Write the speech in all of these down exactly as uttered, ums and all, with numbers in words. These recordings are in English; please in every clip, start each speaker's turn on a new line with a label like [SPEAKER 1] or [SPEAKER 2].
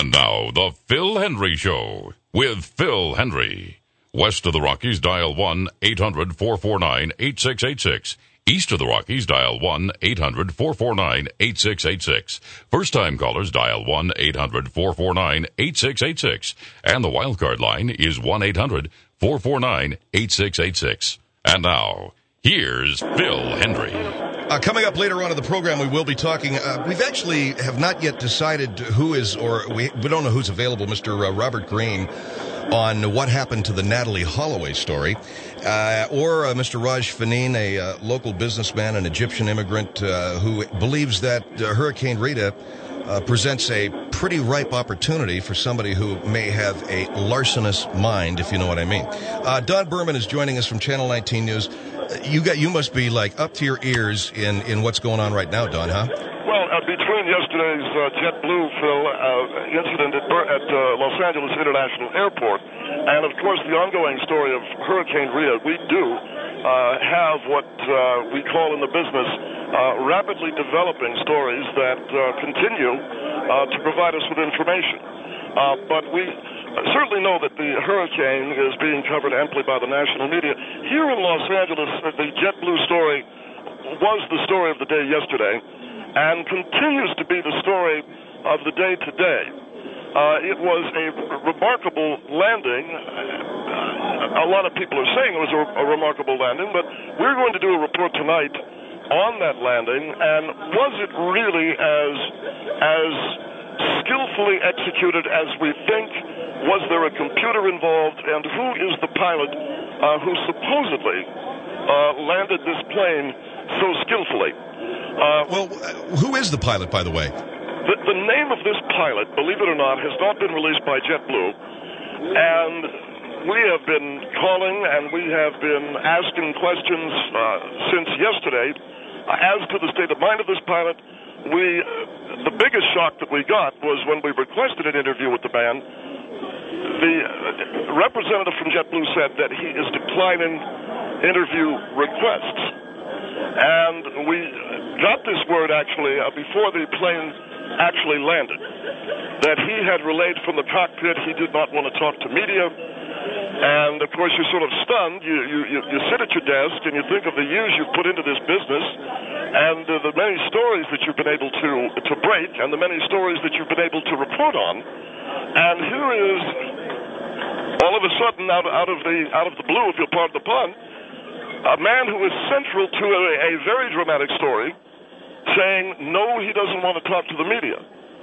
[SPEAKER 1] And now, the Phil Hendry Show with Phil Hendry. West of the Rockies, dial one eight hundred four four nine eight six eight six. East of the Rockies, dial one eight hundred four four nine eight six eight six. First-time callers, dial one eight hundred four four nine eight six eight six. And the wildcard line is one eight hundred four four nine eight six eight six. And now, here's Phil Hendry.
[SPEAKER 2] Uh, coming up later on in the program, we will be talking. Uh, we've actually have not yet decided who is, or we, we don't know who's available, Mister Uh, Robert Green, on what happened to the Natalie Holloway story, uh, or uh, Mister Raj Faneen, a uh, local businessman, an Egyptian immigrant uh, who believes that uh, Hurricane Rita uh, presents a pretty ripe opportunity for somebody who may have a larcenous mind, if you know what I mean. Uh, Don Berman is joining us from Channel nineteen News. You got, you must be like up to your ears in, in what's going on right now, Don, huh?
[SPEAKER 3] Well, uh, between yesterday's uh, JetBlue, Phil, uh, incident at, Bur- at uh, Los Angeles International Airport, and of course the ongoing story of Hurricane Rita, we do uh, have what uh, we call in the business uh, rapidly developing stories that uh, continue uh, to provide us with information. Uh, but we certainly know that the hurricane is being covered amply by the national media. Here in Los Angeles, the JetBlue story was the story of the day yesterday and continues to be the story of the day today. Uh, it was a remarkable landing. A lot of people are saying it was a, a remarkable landing, but we're going to do a report tonight on that landing, and was it really as as skillfully executed as we think? Was there a computer involved? And who is the pilot uh, who supposedly uh, landed this plane so skillfully? Uh,
[SPEAKER 2] well, who is the pilot, by the way?
[SPEAKER 3] The, the name of this pilot, believe it or not, has not been released by JetBlue. And we have been calling and we have been asking questions uh, since yesterday as to the state of mind of this pilot. We, the biggest shock that we got was when we requested an interview with the man. The representative from JetBlue said that he is declining interview requests. And we got this word, actually, uh, before the plane actually landed, that he had relayed from the cockpit he did not want to talk to media. And, of course, you're sort of stunned. You, you, you, you sit at your desk and you think of the years you've put into this business and uh, the many stories that you've been able to, to break and the many stories that you've been able to report on. And here is, all of a sudden, out, out of the out of the blue, if you'll pardon the pun, a man who is central to a, a very dramatic story, saying no, he doesn't want to talk to the media.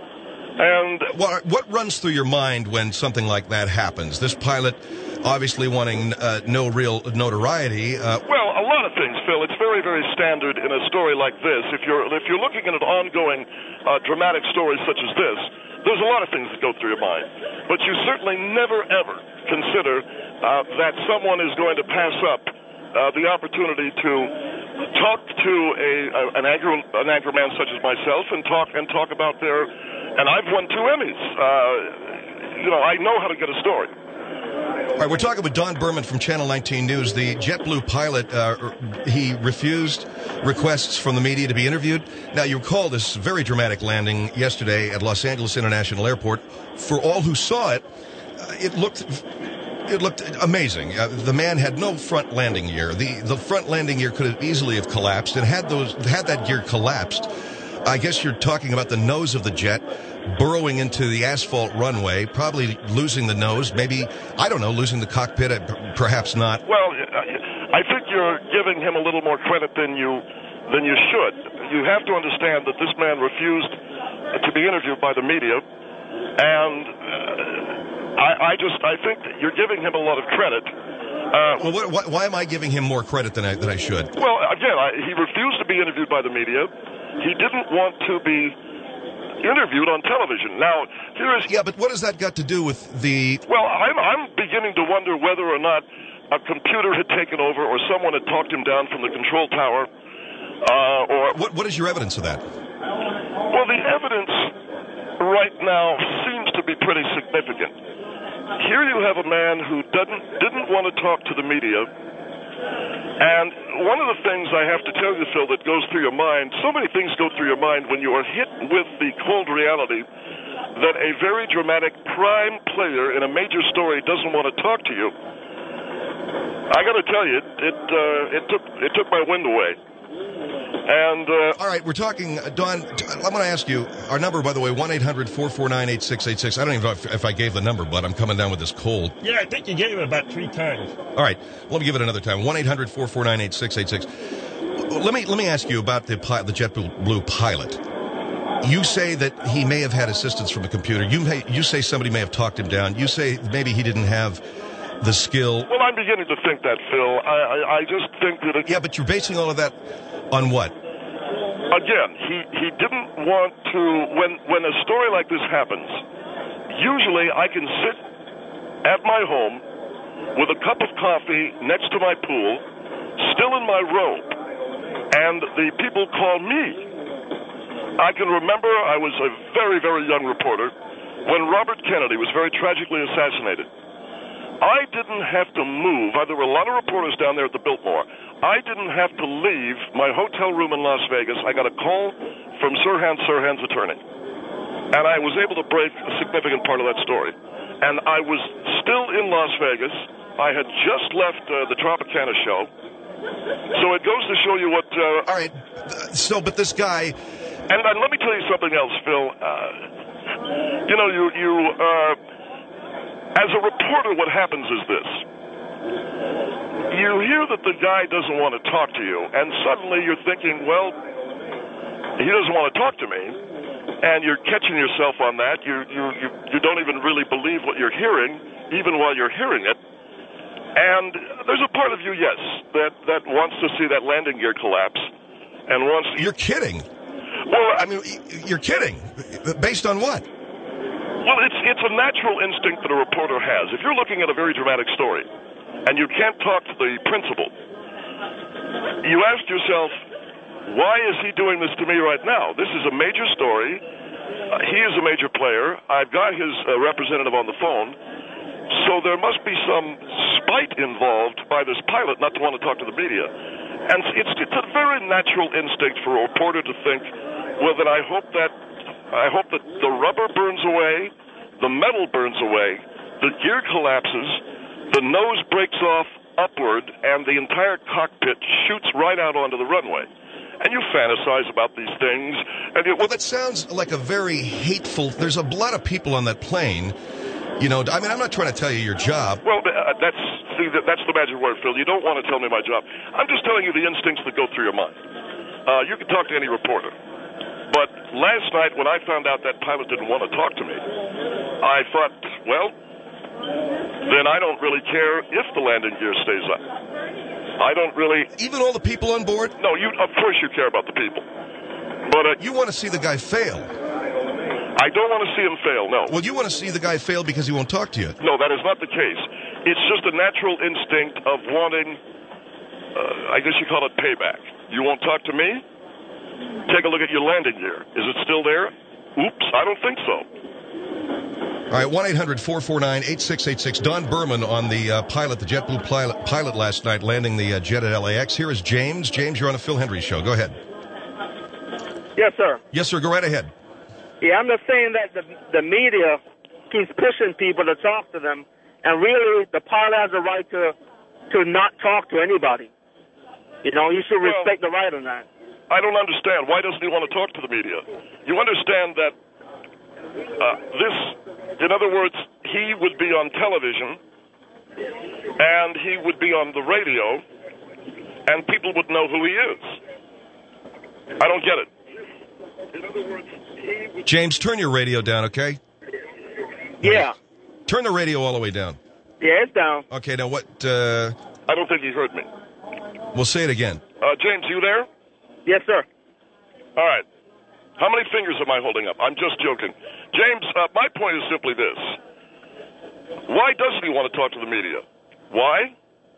[SPEAKER 3] And
[SPEAKER 2] what, what runs through your mind when something like that happens? This pilot obviously wanting uh, no real notoriety. Uh,
[SPEAKER 3] well, a lot of things, Phil. It's very, very standard in a story like this. If you're if you're looking at an ongoing uh, dramatic story such as this, there's a lot of things that go through your mind. But you certainly never, ever consider uh, that someone is going to pass up uh, the opportunity to talk to a, a an anchor an anchor man such as myself and talk and talk about their. And I've won two Emmys. Uh, you know, I know how to get a story.
[SPEAKER 2] All right, we're talking with Don Berman from Channel nineteen News. The JetBlue pilot, uh, he refused requests from the media to be interviewed. Now, you recall this very dramatic landing yesterday at Los Angeles International Airport. For all who saw it, uh, it looked it looked amazing. Uh, the man had no front landing gear. The the front landing gear could have easily have collapsed, and had those had that gear collapsed, I guess you're talking about the nose of the jet burrowing into the asphalt runway, probably losing the nose, maybe, I don't know, losing the cockpit, perhaps not.
[SPEAKER 3] Well, I think you're giving him a little more credit than you than you should. You have to understand that this man refused to be interviewed by the media, and uh, I, I just, I think that you're giving him a lot of credit. Uh,
[SPEAKER 2] well, what, what, why am I giving him more credit than I, than I should?
[SPEAKER 3] Well, again, I, he refused to be interviewed by the media. He didn't want to be interviewed on television. Now, here is...
[SPEAKER 2] Yeah, but what has that got to do with the...
[SPEAKER 3] Well, I'm, I'm beginning to wonder whether or not a computer had taken over or someone had talked him down from the control tower, uh, or...
[SPEAKER 2] What, what is your evidence of that?
[SPEAKER 3] Well, the evidence right now seems to be pretty significant. Here you have a man who didn't, didn't want to talk to the media. And one of the things I have to tell you, Phil, that goes through your mind, so many things go through your mind when you are hit with the cold reality that a very dramatic prime player in a major story doesn't want to talk to you, I got to tell you, it it, uh, it took it took my wind away. And uh,
[SPEAKER 2] all right, we're talking, uh, Don. I'm going to ask you our number, by the way, one eight hundred four four nine eight six eight six. I don't even know if, if I gave the number, but I'm coming down with this cold.
[SPEAKER 4] Yeah, I think you gave it about three times.
[SPEAKER 2] All right, let me give it another time. one eight hundred four four nine eight six eight six. Let me let me ask you about the pi- the JetBlue pilot. You say that he may have had assistance from a computer. You may, you say somebody may have talked him down. You say maybe he didn't have the skill.
[SPEAKER 3] Well, I'm beginning to think that, Phil. I I, I just think that. It,
[SPEAKER 2] yeah, but you're basing all of that on what?
[SPEAKER 3] Again, he, he didn't want to, when, when a story like this happens, usually I can sit at my home with a cup of coffee next to my pool, still in my robe, and the people call me. I can remember I was a very, very young reporter when Robert Kennedy was very tragically assassinated. I didn't have to move. There were a lot of reporters down there at the Biltmore. I didn't have to leave my hotel room in Las Vegas. I got a call from Sirhan Sirhan's attorney. And I was able to break a significant part of that story. And I was still in Las Vegas. I had just left uh, the Tropicana show. So it goes to show you what... Uh,
[SPEAKER 2] All right. So, but this guy...
[SPEAKER 3] And, and let me tell you something else, Phil. Uh, you know, you... you uh, as a reporter, what happens is this. You hear that the guy doesn't want to talk to you, and suddenly you're thinking, well, he doesn't want to talk to me, and you're catching yourself on that. You, you, you, you don't even really believe what you're hearing, even while you're hearing it. And there's a part of you, yes, that, that wants to see that landing gear collapse, and wants to...
[SPEAKER 2] You're kidding.
[SPEAKER 3] Well,
[SPEAKER 2] I mean, you're kidding. Based on what?
[SPEAKER 3] Well, it's it's a natural instinct that a reporter has. If you're looking at a very dramatic story and you can't talk to the principal, you ask yourself, why is he doing this to me right now? This is a major story. Uh, he is a major player. I've got his uh, representative on the phone. So there must be some spite involved by this pilot not to want to talk to the media. And it's, it's a very natural instinct for a reporter to think, well, then I hope that I hope that the rubber burns away, the metal burns away, the gear collapses, the nose breaks off upward, and the entire cockpit shoots right out onto the runway. And you fantasize about these things. And you,
[SPEAKER 2] well, that sounds like a very hateful... There's a lot of people on that plane. You know, I mean, I'm not trying to tell you your job.
[SPEAKER 3] Well, uh, that's see, that's the magic word, Phil. You don't want to tell me my job. I'm just telling you the instincts that go through your mind. Uh, you can talk to any reporter. But last night, when I found out that pilot didn't want to talk to me, I thought, well, then I don't really care if the landing gear stays up. I don't really...
[SPEAKER 2] Even all the people on board?
[SPEAKER 3] No, you. Of course you care about the people. But uh,
[SPEAKER 2] you want to see the guy fail.
[SPEAKER 3] I don't want to see him fail, no.
[SPEAKER 2] Well, you want to see the guy fail because he won't talk to you.
[SPEAKER 3] No, that is not the case. It's just a natural instinct of wanting, uh, I guess you call it payback. You won't talk to me? Take a look at your landing gear. Is it still there? Oops, I don't think so.
[SPEAKER 2] All right, one eight hundred four four nine eight six eight six. Don Berman on the uh, pilot, the JetBlue pilot, pilot last night, landing the uh, jet at L A X. Here is James. James, you're on the Phil Hendry Show. Go ahead.
[SPEAKER 5] Yes, sir.
[SPEAKER 2] Yes, sir. Go right ahead.
[SPEAKER 5] Yeah, I'm just saying that the, the media keeps pushing people to talk to them, and really the pilot has a right to to not talk to anybody. You know, you should respect well, the right on that.
[SPEAKER 3] I don't understand. Why doesn't he want to talk to the media? You understand that uh, this, in other words, he would be on television and he would be on the radio and people would know who he is. I don't get it. In other words, he would...
[SPEAKER 2] James, turn your radio down, okay?
[SPEAKER 5] Yeah.
[SPEAKER 2] Turn the radio all the way down.
[SPEAKER 5] Yeah, it's down.
[SPEAKER 2] Okay, now what... Uh...
[SPEAKER 3] I don't think he heard me.
[SPEAKER 2] We'll say it again.
[SPEAKER 3] Uh, James, you there?
[SPEAKER 5] Yes, sir.
[SPEAKER 3] All right. How many fingers am I holding up? I'm just joking. James, uh, my point is simply this. Why doesn't he want to talk to the media? Why?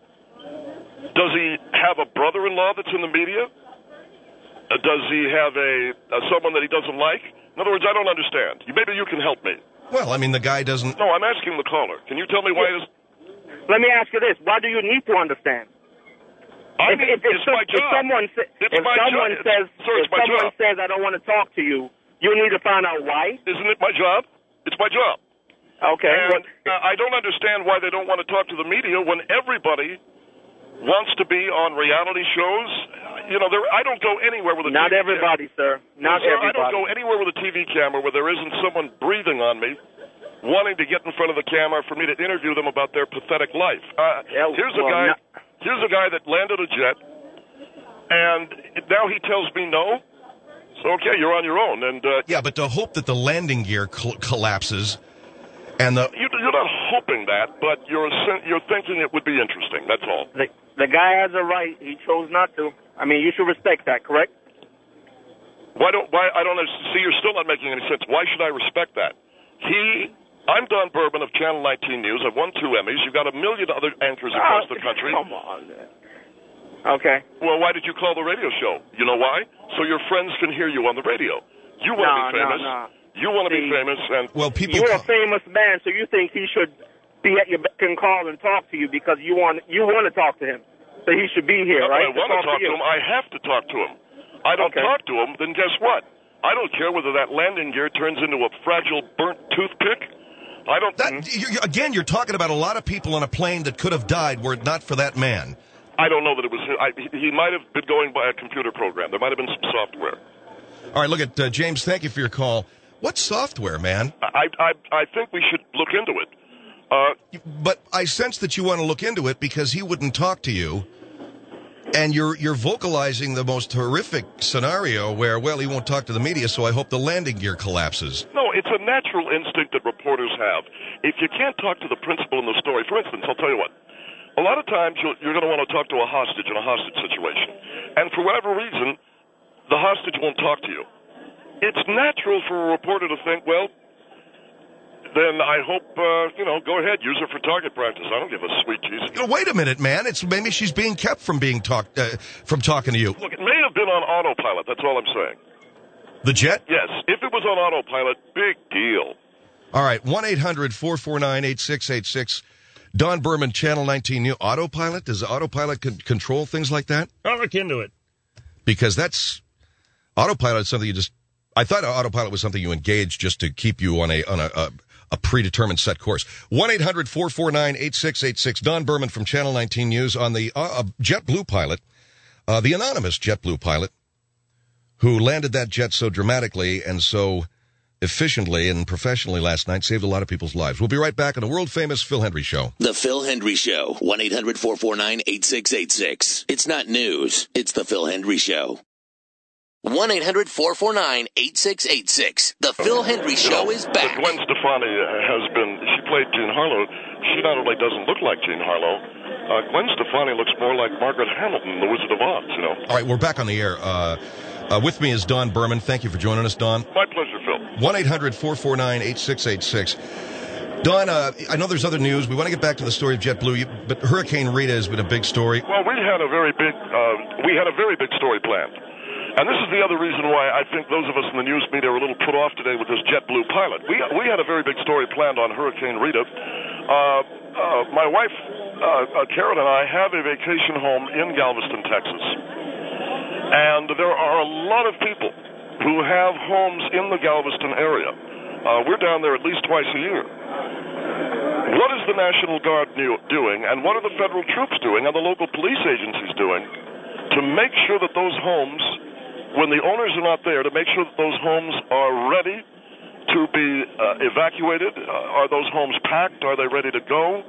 [SPEAKER 3] Does he have a brother-in-law that's in the media? Uh, does he have a uh, someone that he doesn't like? In other words, I don't understand. Maybe you can help me.
[SPEAKER 2] Well, I mean, the guy doesn't...
[SPEAKER 3] No, I'm asking the caller. Can you tell me why... Is...
[SPEAKER 5] Let me ask you this. Why do you need to understand?
[SPEAKER 3] I mean,
[SPEAKER 5] if, if,
[SPEAKER 3] it's
[SPEAKER 5] if,
[SPEAKER 3] my
[SPEAKER 5] if
[SPEAKER 3] job.
[SPEAKER 5] someone, sa-
[SPEAKER 3] it's
[SPEAKER 5] if
[SPEAKER 3] my
[SPEAKER 5] someone
[SPEAKER 3] job.
[SPEAKER 5] says,
[SPEAKER 3] Sir,
[SPEAKER 5] if
[SPEAKER 3] it's my
[SPEAKER 5] someone
[SPEAKER 3] job.
[SPEAKER 5] says, I don't want to talk to you, you need to find out why.
[SPEAKER 3] Isn't it my job? It's my job.
[SPEAKER 5] Okay.
[SPEAKER 3] And uh, I don't understand why they don't want to talk to the media when everybody wants to be on reality shows. You know, there, I don't go anywhere with a
[SPEAKER 5] Not
[SPEAKER 3] T V
[SPEAKER 5] everybody,
[SPEAKER 3] camera.
[SPEAKER 5] sir. Not
[SPEAKER 3] sir,
[SPEAKER 5] everybody.
[SPEAKER 3] I don't go anywhere with a T V camera where there isn't someone breathing on me, wanting to get in front of the camera for me to interview them about their pathetic life. Uh,
[SPEAKER 5] Yeah,
[SPEAKER 3] here's
[SPEAKER 5] well,
[SPEAKER 3] a guy.
[SPEAKER 5] not-
[SPEAKER 3] Here's a guy that landed a jet, and now he tells me no. So okay, you're on your own. And uh,
[SPEAKER 2] Yeah, but to hope that the landing gear col- collapses and the
[SPEAKER 3] you, you're not hoping that, but you're you're thinking it would be interesting. That's all.
[SPEAKER 5] The, the guy has a right. He chose not to. I mean, you should respect that, correct?
[SPEAKER 3] Why don't why I don't see? You're still not making any sense. Why should I respect that? He. I'm Don Berman of Channel nineteen News. I've won two Emmys. You've got a million other anchors across
[SPEAKER 5] Oh,
[SPEAKER 3] the country.
[SPEAKER 5] Come on. Man. Okay.
[SPEAKER 3] Well, why did you call the radio show? You know why? So your friends can hear you on the radio. You want
[SPEAKER 5] No,
[SPEAKER 3] to be famous.
[SPEAKER 5] no, no.
[SPEAKER 3] You want to be
[SPEAKER 5] See,
[SPEAKER 3] famous, and
[SPEAKER 2] well, people.
[SPEAKER 5] You're a
[SPEAKER 2] ca-
[SPEAKER 5] famous man, so you think he should be at your beck and call and talk to you because you want you want to talk to him. So he should be here,
[SPEAKER 3] if
[SPEAKER 5] right?
[SPEAKER 3] I want to talk to
[SPEAKER 5] you.
[SPEAKER 3] him, I have to talk to him. I don't
[SPEAKER 5] Okay.
[SPEAKER 3] talk to him, then guess what? I don't care whether that landing gear turns into a fragile, burnt toothpick. I don't.
[SPEAKER 2] That, you, again, you're talking about a lot of people on a plane that could have died were it not for that man.
[SPEAKER 3] I don't know that it was. I, he might have been going by a computer program. There might have been some software.
[SPEAKER 2] All right, look at uh, James. Thank you for your call. What software, man?
[SPEAKER 3] I I I think we should look into it. Uh,
[SPEAKER 2] But I sense that you want to look into it because he wouldn't talk to you, and you're you're vocalizing the most horrific scenario where, well, he won't talk to the media, so I hope the landing gear collapses.
[SPEAKER 3] no, it's a natural instinct that reporters have. If you can't talk to the principal in the story, for instance, I'll tell you what. A lot of times you're, you're going to want to talk to a hostage in a hostage situation, and for whatever reason, the hostage won't talk to you. It's natural for a reporter to think, well, then I hope, uh, you know, go ahead, use her for target practice. I don't give a sweet Jesus.
[SPEAKER 2] You know, wait a minute, man. It's maybe she's being kept from being talked uh, from talking to you.
[SPEAKER 3] Look, it may have been on autopilot. That's all I'm saying.
[SPEAKER 2] The jet?
[SPEAKER 3] Yes, if it was on autopilot, big deal.
[SPEAKER 2] All right, one eight hundred four four nine eight six eight six. Don Berman, Channel nineteen News. Autopilot? Does autopilot con- control things like that?
[SPEAKER 4] I'll look into it.
[SPEAKER 2] Because that's autopilot is something you just. I thought autopilot was something you engaged just to keep you on a on a, a, a predetermined set course. one eight hundred four four nine eight six eight six. Don Berman from Channel nineteen News on the uh, JetBlue pilot, uh, the anonymous JetBlue pilot, who landed that jet so dramatically and so efficiently and professionally last night, saved a lot of people's lives. We'll be right back on the world-famous Phil Hendry Show.
[SPEAKER 6] The Phil Hendry Show, one eight hundred four four nine eight six eight six. It's not news. It's the Phil Hendry Show. one eight hundred four four nine eight six eight six. The Phil Hendry Show is back.
[SPEAKER 3] Gwen Stefani has been, she played Jean Harlow. She not only doesn't look like Jean Harlow, uh, Gwen Stefani looks more like Margaret Hamilton, The Wizard of Oz, you know.
[SPEAKER 2] All right, we're back on the air. Uh, uh, with me is Don Berman. Thank you for joining us, Don.
[SPEAKER 3] My pleasure, Phil.
[SPEAKER 2] one eight hundred four four nine eight six eight six. Don, uh, I know there's other news. We want to get back to the story of JetBlue, you, but Hurricane Rita has been a big story.
[SPEAKER 3] Well, we had a very big, uh, we had a very big story planned. And this is the other reason why I think those of us in the news media are a little put off today with this JetBlue pilot. We we had a very big story planned on Hurricane Rita. Uh, uh, my wife, uh, uh, Karen, and I have a vacation home in Galveston, Texas. And there are a lot of people who have homes in the Galveston area. Uh, we're down there at least twice a year. What is the National Guard do- doing, and what are the federal troops doing, and the local police agencies doing to make sure that those homes, when the owners are not there, to make sure that those homes are ready to be uh, evacuated? Uh, are those homes packed? Are they ready to go?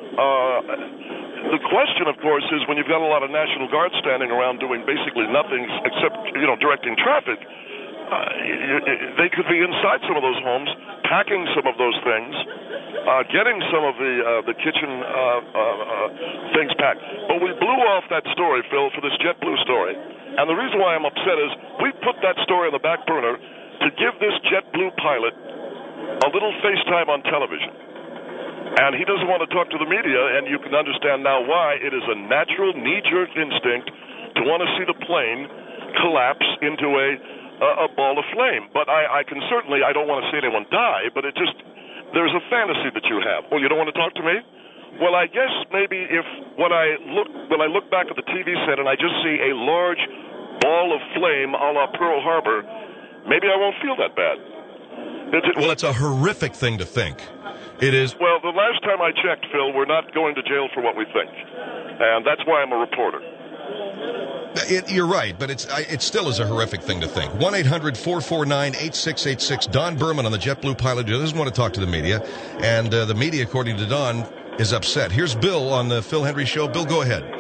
[SPEAKER 3] Uh, the question, of course, is when you've got a lot of National Guard standing around doing basically nothing except, you know, directing traffic, uh, they could be inside some of those homes, packing some of those things, uh, getting some of the uh, the kitchen uh, uh, uh, things packed. But we blew off that story, Phil, for this JetBlue story. And the reason why I'm upset is we put that story on the back burner to give this JetBlue pilot a little FaceTime on television. And he doesn't want to talk to the media, and you can understand now why. It is a natural knee-jerk instinct to want to see the plane collapse into a a, a ball of flame. But I, I can certainly, I don't want to see anyone die, but it just, there's a fantasy that you have. Well, you don't want to talk to me? Well, I guess maybe if when I look when I look back at the T V set and I just see a large ball of flame a la Pearl Harbor, maybe I won't feel that bad. Is it,
[SPEAKER 2] Well, it's a horrific thing to think. It is.
[SPEAKER 3] well, the last time I checked, Phil, we're not going to jail for what we think. And that's why I'm a reporter.
[SPEAKER 2] It, you're right, but it's I, it still is a horrific thing to think. one eight hundred four four nine eight six eight six. Don Berman on the JetBlue pilot who doesn't want to talk to the media. And uh, the media, according to Don, is upset. Here's Bill on the Phil Hendry Show. Bill, go ahead.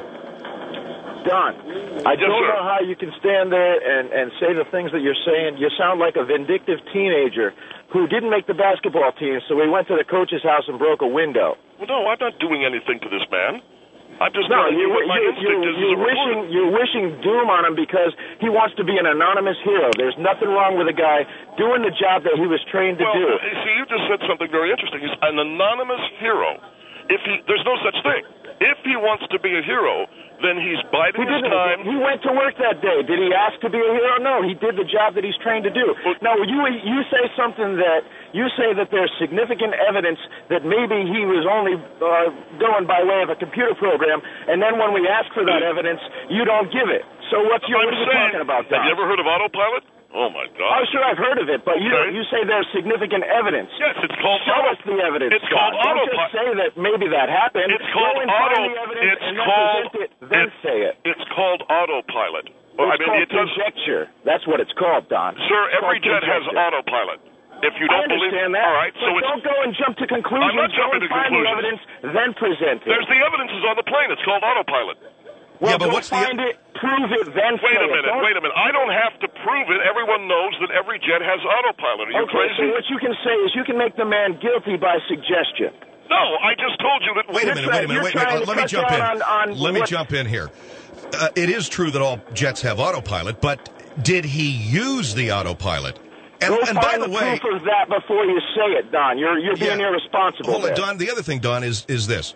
[SPEAKER 7] Don, I
[SPEAKER 3] Yes,
[SPEAKER 7] don't
[SPEAKER 3] sir.
[SPEAKER 7] know how you can stand there and, and say the things that you're saying. You sound like a vindictive teenager who didn't make the basketball team, so he went to the coach's house and broke a window.
[SPEAKER 3] Well, no, I'm not doing anything to this man. I'm just
[SPEAKER 7] No,
[SPEAKER 3] telling you
[SPEAKER 7] you,
[SPEAKER 3] what my
[SPEAKER 7] you,
[SPEAKER 3] instinct
[SPEAKER 7] you,
[SPEAKER 3] is as
[SPEAKER 7] you're,
[SPEAKER 3] a reporter.
[SPEAKER 7] wishing, you're wishing doom on him because he wants to be an anonymous hero. There's nothing wrong with a guy doing the job that he was trained to
[SPEAKER 3] Well,
[SPEAKER 7] do.
[SPEAKER 3] uh, see, you just said something very interesting. He's an anonymous hero. If he, there's no such thing. If he wants to be a hero, then he's biding
[SPEAKER 7] He
[SPEAKER 3] his
[SPEAKER 7] didn't.
[SPEAKER 3] time.
[SPEAKER 7] He went to work that day. Did he ask to be a hero? No, he did the job that he's trained to do.
[SPEAKER 3] Well-
[SPEAKER 7] Now, you you say something that you say that there's significant evidence that maybe he was only uh, going by way of a computer program, and then when we ask for that evidence, you don't give it. So what's your,
[SPEAKER 3] I'm
[SPEAKER 7] what are you
[SPEAKER 3] saying,
[SPEAKER 7] talking about, Don?
[SPEAKER 3] have you ever heard of autopilot? Oh, my God.
[SPEAKER 7] Oh, sure, I've heard of it, but you
[SPEAKER 3] Okay.
[SPEAKER 7] you say there's significant evidence.
[SPEAKER 3] Yes, it's called
[SPEAKER 7] Show
[SPEAKER 3] auto-
[SPEAKER 7] us the evidence.
[SPEAKER 3] It's called
[SPEAKER 7] Don. Don't
[SPEAKER 3] autopilot.
[SPEAKER 7] just say that maybe that happened.
[SPEAKER 3] It's called
[SPEAKER 7] Go and
[SPEAKER 3] auto.
[SPEAKER 7] find the evidence
[SPEAKER 3] It's
[SPEAKER 7] and then
[SPEAKER 3] called.
[SPEAKER 7] present it, then
[SPEAKER 3] it's,
[SPEAKER 7] say it.
[SPEAKER 3] It's called autopilot. Well, I
[SPEAKER 7] It's
[SPEAKER 3] mean,
[SPEAKER 7] called
[SPEAKER 3] it does.
[SPEAKER 7] conjecture. That's what it's called, Don.
[SPEAKER 3] Sir,
[SPEAKER 7] It's
[SPEAKER 3] every
[SPEAKER 7] called
[SPEAKER 3] jet has
[SPEAKER 7] conjecture.
[SPEAKER 3] autopilot. If you don't
[SPEAKER 7] I understand
[SPEAKER 3] believe,
[SPEAKER 7] that.
[SPEAKER 3] all right.
[SPEAKER 7] But
[SPEAKER 3] So it's
[SPEAKER 7] don't go and jump to conclusions.
[SPEAKER 3] I'm not jumping
[SPEAKER 7] Go and
[SPEAKER 3] to
[SPEAKER 7] find
[SPEAKER 3] conclusions.
[SPEAKER 7] the evidence, then present it.
[SPEAKER 3] there's the evidence is on the plane. It's called autopilot.
[SPEAKER 7] well,
[SPEAKER 2] Yeah, but
[SPEAKER 7] go
[SPEAKER 2] what's the-
[SPEAKER 7] find it, prove it, then
[SPEAKER 3] Wait
[SPEAKER 7] say
[SPEAKER 3] a
[SPEAKER 7] it.
[SPEAKER 3] minute.
[SPEAKER 7] Don't-
[SPEAKER 3] Wait a minute. I don't have to prove it. Everyone knows that every jet has autopilot. Are you
[SPEAKER 7] Okay,
[SPEAKER 3] crazy?
[SPEAKER 7] so what you can say is you can make the man guilty by suggestion.
[SPEAKER 3] No, I just told you that.
[SPEAKER 2] Wait a minute, wait a minute,
[SPEAKER 7] You're
[SPEAKER 2] wait, wait,
[SPEAKER 7] trying to
[SPEAKER 2] let me
[SPEAKER 7] cut
[SPEAKER 2] jump in.
[SPEAKER 7] down on- on
[SPEAKER 2] Let me
[SPEAKER 7] what-
[SPEAKER 2] jump in here. Uh, it is true that all jets have autopilot, but did he use the autopilot? And,
[SPEAKER 7] Go
[SPEAKER 2] and
[SPEAKER 7] find
[SPEAKER 2] by the,
[SPEAKER 7] the
[SPEAKER 2] way,
[SPEAKER 7] proof of that before you say it, Don. You're you're being
[SPEAKER 2] Yeah.
[SPEAKER 7] irresponsible.
[SPEAKER 2] hold on,
[SPEAKER 7] there.
[SPEAKER 2] Don. The other thing, Don, is is this: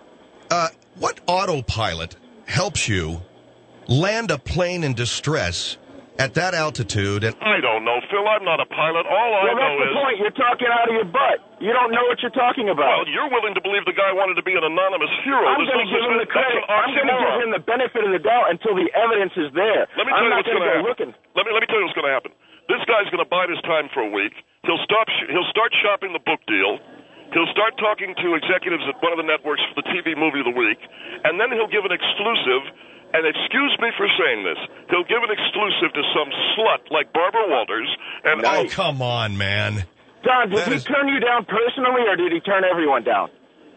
[SPEAKER 2] uh, what autopilot helps you land a plane in distress at that altitude? And
[SPEAKER 3] I don't know, Phil. I'm not a pilot. All I
[SPEAKER 7] Well,
[SPEAKER 3] know
[SPEAKER 7] that's the
[SPEAKER 3] is.
[SPEAKER 7] point. You're talking out of your butt. You don't know what you're talking
[SPEAKER 3] Well,
[SPEAKER 7] about.
[SPEAKER 3] you're willing to believe the guy wanted to be an anonymous hero.
[SPEAKER 7] I'm
[SPEAKER 3] There's
[SPEAKER 7] going to
[SPEAKER 3] no
[SPEAKER 7] give
[SPEAKER 3] such
[SPEAKER 7] him
[SPEAKER 3] thing.
[SPEAKER 7] the credit.
[SPEAKER 3] That's an
[SPEAKER 7] I'm going to give
[SPEAKER 3] oxymoron.
[SPEAKER 7] him the benefit of the doubt until the evidence is there.
[SPEAKER 3] Let me
[SPEAKER 7] I'm
[SPEAKER 3] tell you
[SPEAKER 7] not
[SPEAKER 3] what's
[SPEAKER 7] going
[SPEAKER 3] going to
[SPEAKER 7] to go
[SPEAKER 3] happen.
[SPEAKER 7] looking.
[SPEAKER 3] Let me let me tell you what's going to happen. This guy's going to bide his time for a week. He'll stop. Sh- he'll start shopping the book deal. He'll start talking to executives at one of the networks for the T V movie of the week, and then he'll give an exclusive. And excuse me for saying this, he'll give an exclusive to some slut like Barbara Walters. And
[SPEAKER 2] oh,
[SPEAKER 3] oh,
[SPEAKER 2] come on, man!
[SPEAKER 7] Don, did
[SPEAKER 2] That
[SPEAKER 7] he
[SPEAKER 2] is-
[SPEAKER 7] turn you down personally, or did he turn everyone down?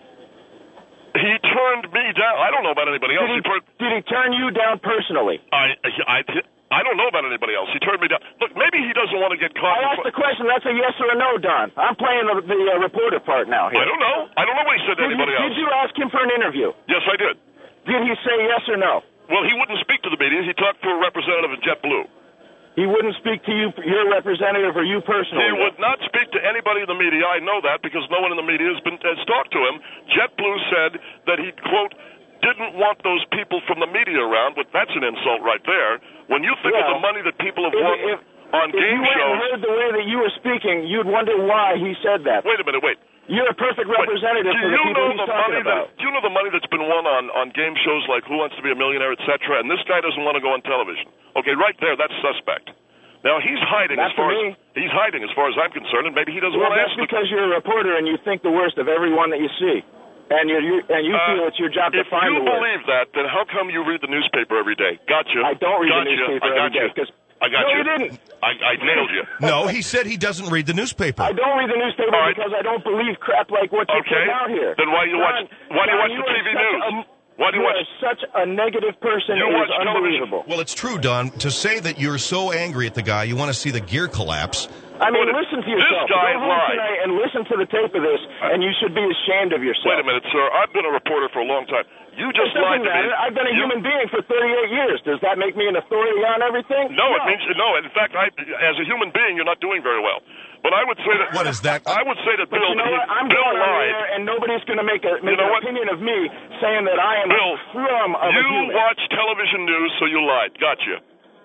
[SPEAKER 3] he turned me down. I don't know about anybody else.
[SPEAKER 7] Did he,
[SPEAKER 3] He turned,
[SPEAKER 7] did he turn you down personally?
[SPEAKER 3] I, I, I don't know about anybody else. He turned me down. Look, maybe he doesn't want to get caught.
[SPEAKER 7] I
[SPEAKER 3] in
[SPEAKER 7] asked
[SPEAKER 3] fr-
[SPEAKER 7] the question. That's a yes or a no, Don. I'm playing the, the uh, reporter part now here.
[SPEAKER 3] I don't know. I don't know what he said to
[SPEAKER 7] Did you,
[SPEAKER 3] anybody else.
[SPEAKER 7] did you ask him for an interview?
[SPEAKER 3] Yes, I did.
[SPEAKER 7] Did he say yes or no?
[SPEAKER 3] Well, he wouldn't speak to the media. He talked to a representative at JetBlue.
[SPEAKER 7] He wouldn't speak to you, your representative, or you personally.
[SPEAKER 3] He would not speak to anybody in the media. I know that because no one in the media has been has talked to him. JetBlue said that he, quote, didn't want those people from the media around, but that's an insult right there. When you think
[SPEAKER 7] Well,
[SPEAKER 3] of the money that people have
[SPEAKER 7] If,
[SPEAKER 3] won
[SPEAKER 7] if,
[SPEAKER 3] on
[SPEAKER 7] if
[SPEAKER 3] game
[SPEAKER 7] you went
[SPEAKER 3] shows.
[SPEAKER 7] and heard the way that you were speaking, you'd wonder why he said that.
[SPEAKER 3] Wait a minute, wait.
[SPEAKER 7] You're a perfect
[SPEAKER 3] Wait,
[SPEAKER 7] representative
[SPEAKER 3] do
[SPEAKER 7] for the
[SPEAKER 3] you
[SPEAKER 7] people
[SPEAKER 3] know
[SPEAKER 7] he's
[SPEAKER 3] the
[SPEAKER 7] talking
[SPEAKER 3] money
[SPEAKER 7] about.
[SPEAKER 3] that, do you know the money that's been won on, on game shows like Who Wants to Be a Millionaire, et cetera, and this guy doesn't want to go on television? Okay, right there, that's suspect. Now, he's hiding
[SPEAKER 7] Not
[SPEAKER 3] as far
[SPEAKER 7] for
[SPEAKER 3] as
[SPEAKER 7] me.
[SPEAKER 3] he's hiding as far as I'm concerned, and maybe he doesn't
[SPEAKER 7] Well,
[SPEAKER 3] want to
[SPEAKER 7] that's
[SPEAKER 3] answer the
[SPEAKER 7] because you're a reporter and you think the worst of everyone that you see. And you you and you
[SPEAKER 3] Uh,
[SPEAKER 7] feel it's your job to
[SPEAKER 3] If
[SPEAKER 7] find
[SPEAKER 3] you
[SPEAKER 7] the worst.
[SPEAKER 3] believe that, then how come you read the newspaper every day? Gotcha.
[SPEAKER 7] I don't read
[SPEAKER 3] gotcha.
[SPEAKER 7] the newspaper
[SPEAKER 3] I got
[SPEAKER 7] every day.
[SPEAKER 3] you.
[SPEAKER 7] 'cause-
[SPEAKER 3] I got
[SPEAKER 7] no,
[SPEAKER 3] you.
[SPEAKER 7] you didn't.
[SPEAKER 3] I, I nailed you.
[SPEAKER 2] No, he said he doesn't read the newspaper.
[SPEAKER 7] I don't read the newspaper
[SPEAKER 3] All right.
[SPEAKER 7] because I don't believe crap like what you
[SPEAKER 3] Okay.
[SPEAKER 7] put out here.
[SPEAKER 3] Then why do you watch?
[SPEAKER 7] Don,
[SPEAKER 3] Why do you
[SPEAKER 7] Don,
[SPEAKER 3] watch the
[SPEAKER 7] are
[SPEAKER 3] T V
[SPEAKER 7] such
[SPEAKER 3] news?
[SPEAKER 7] a-
[SPEAKER 3] Why do you
[SPEAKER 7] you
[SPEAKER 3] watch?
[SPEAKER 7] are such a negative person.
[SPEAKER 3] You
[SPEAKER 7] It
[SPEAKER 3] watch
[SPEAKER 7] is
[SPEAKER 3] television.
[SPEAKER 7] unbelievable.
[SPEAKER 2] Well, it's true, Don. To say that you're so angry at the guy, you want to see the gear collapse.
[SPEAKER 7] I mean,
[SPEAKER 3] Well,
[SPEAKER 7] listen to
[SPEAKER 3] this
[SPEAKER 7] yourself.
[SPEAKER 3] guy
[SPEAKER 7] Go home
[SPEAKER 3] lied.
[SPEAKER 7] tonight and listen to the tape of this, and you should be ashamed of yourself.
[SPEAKER 3] Wait a minute, sir. I've been a reporter for a long time. You
[SPEAKER 7] It
[SPEAKER 3] just
[SPEAKER 7] doesn't
[SPEAKER 3] lied to
[SPEAKER 7] matter.
[SPEAKER 3] me.
[SPEAKER 7] I've been a
[SPEAKER 3] You-
[SPEAKER 7] human being for thirty-eight years. Does that make me an authority on everything?
[SPEAKER 3] No, it means no. In fact, I, as a human being, you're not doing very well. But I would say that.
[SPEAKER 2] What is that?
[SPEAKER 3] I would say that
[SPEAKER 7] But
[SPEAKER 3] Bill.
[SPEAKER 7] you know what? I'm
[SPEAKER 3] Bill
[SPEAKER 7] going on
[SPEAKER 3] lied.
[SPEAKER 7] there, and nobody's going to make a make
[SPEAKER 3] know
[SPEAKER 7] an
[SPEAKER 3] what?
[SPEAKER 7] opinion of me saying that I am
[SPEAKER 3] Bill,
[SPEAKER 7] a scrum of a
[SPEAKER 3] you
[SPEAKER 7] human.
[SPEAKER 3] watch television news, so you lied. Gotcha.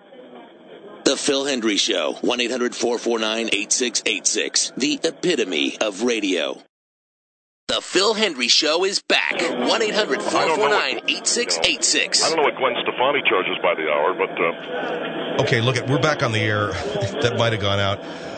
[SPEAKER 6] The Phil Hendry Show, one eight hundred four four nine eight six eight six, the epitome of radio. The Phil Hendry Show is back. one eight hundred four four nine eight six eight six.
[SPEAKER 3] I don't know what Gwen Stefani charges by the hour, but uh,
[SPEAKER 2] Okay, look, at we're back on the air. That might have gone out.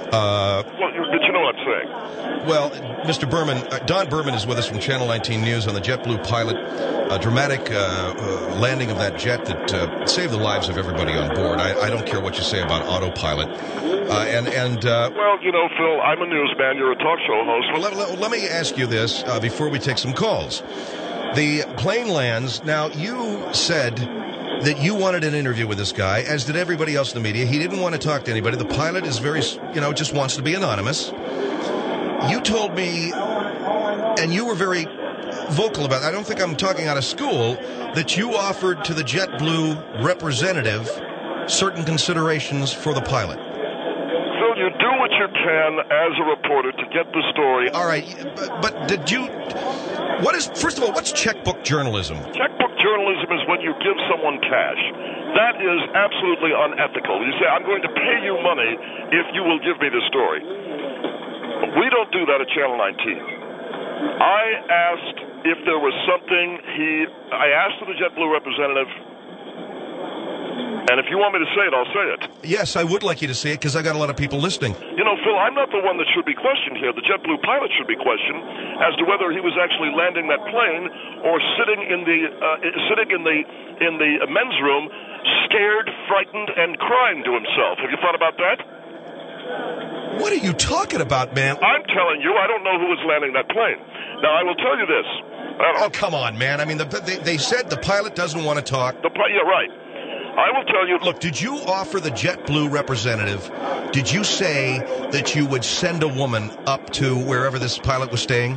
[SPEAKER 2] Uh,
[SPEAKER 3] Well, you, but you know what I'm saying.
[SPEAKER 2] well, Mister Berman, uh, Don Berman is with us from Channel nineteen News on the JetBlue pilot. A dramatic uh, uh, landing of that jet that uh, saved the lives of everybody on board. I, I don't care what you say about autopilot. Uh, and and uh,
[SPEAKER 3] Well, you know, Phil, I'm a newsman. You're a talk show host.
[SPEAKER 2] well, let, let, let me ask you this uh, before we take some calls. The plane lands. Now, you said that you wanted an interview with this guy, as did everybody else in the media. He didn't want to talk to anybody. The pilot is very, you know, just wants to be anonymous. You told me, and you were very vocal about it, I don't think I'm talking out of school, that you offered to the JetBlue representative certain considerations for the pilot.
[SPEAKER 3] Phil, you do what you can as a reporter to get the story.
[SPEAKER 2] All right, but, but did you... What is, first of all, what's checkbook journalism?
[SPEAKER 3] Checkbook journalism is when you give someone cash. That is absolutely unethical. You say, I'm going to pay you money if you will give me the story. We don't do that at Channel nineteen. I asked if there was something he... I asked the JetBlue representative, and if you want me to say it, I'll say it.
[SPEAKER 2] Yes, I would like you to say it, because I got a lot of people listening.
[SPEAKER 3] You know, Phil, I'm not the one that should be questioned here. The JetBlue pilot should be questioned as to whether he was actually landing that plane or sitting in the uh, sitting in the in the men's room, scared, frightened, and crying to himself. Have you thought about that?
[SPEAKER 2] What are you talking about, man?
[SPEAKER 3] I'm telling you, I don't know who was landing that plane. Now, I will tell you this.
[SPEAKER 2] Oh, come on, man. I mean, the, they, they said the pilot doesn't want to talk.
[SPEAKER 3] The pi- yeah, right. I will tell you.
[SPEAKER 2] Look, did you offer the JetBlue representative, did you say that you would send a woman up to wherever this pilot was staying?
[SPEAKER 3] No,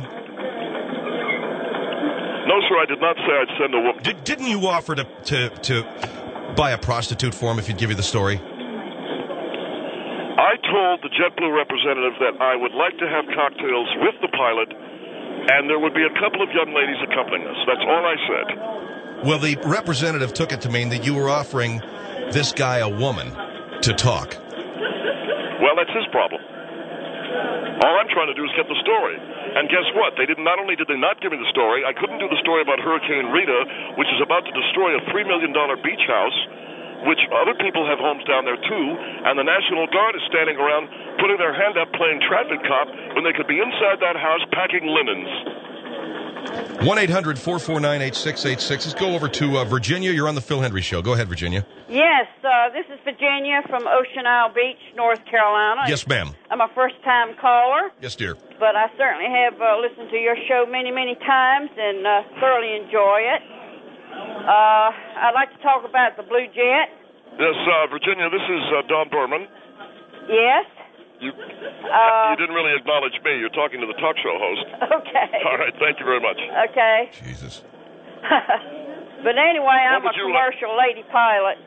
[SPEAKER 3] sir, I did not say I'd send a woman.
[SPEAKER 2] Did, didn't you offer to, to, to buy a prostitute for him if he'd give you the story?
[SPEAKER 3] I told the JetBlue representative that I would like to have cocktails with the pilot, and there would be a couple of young ladies accompanying us. That's all I said.
[SPEAKER 2] Well, the representative took it to mean that you were offering this guy a woman to talk.
[SPEAKER 3] Well, that's his problem. All I'm trying to do is get the story. And guess what? They did not only did they not give me the story, I couldn't do the story about Hurricane Rita, which is about to destroy a three million dollars beach house, which other people have homes down there too, and the National Guard is standing around putting their hand up playing traffic cop when they could be inside that house packing linens.
[SPEAKER 2] one eight hundred four four nine eight six eight six. Let's go over to uh, Virginia. You're on the Phil Hendry Show. Go ahead, Virginia.
[SPEAKER 8] Yes, uh, this is Virginia from Ocean Isle Beach, North Carolina.
[SPEAKER 2] Yes, ma'am.
[SPEAKER 8] I'm a first-time caller.
[SPEAKER 2] Yes, dear.
[SPEAKER 8] But I certainly have uh, listened to your show many, many times and uh, thoroughly enjoy it. Uh, I'd like to talk about the Blue Jet.
[SPEAKER 3] Yes, uh, Virginia, this is uh, Don Berman.
[SPEAKER 8] Yes?
[SPEAKER 3] You,
[SPEAKER 8] Uh,
[SPEAKER 3] you didn't really acknowledge me. You're talking to the talk show host.
[SPEAKER 8] Okay.
[SPEAKER 3] All right, thank you very much.
[SPEAKER 8] Okay.
[SPEAKER 2] Jesus.
[SPEAKER 8] But anyway, I'm
[SPEAKER 3] What
[SPEAKER 8] a
[SPEAKER 3] would you
[SPEAKER 8] commercial lady pilot.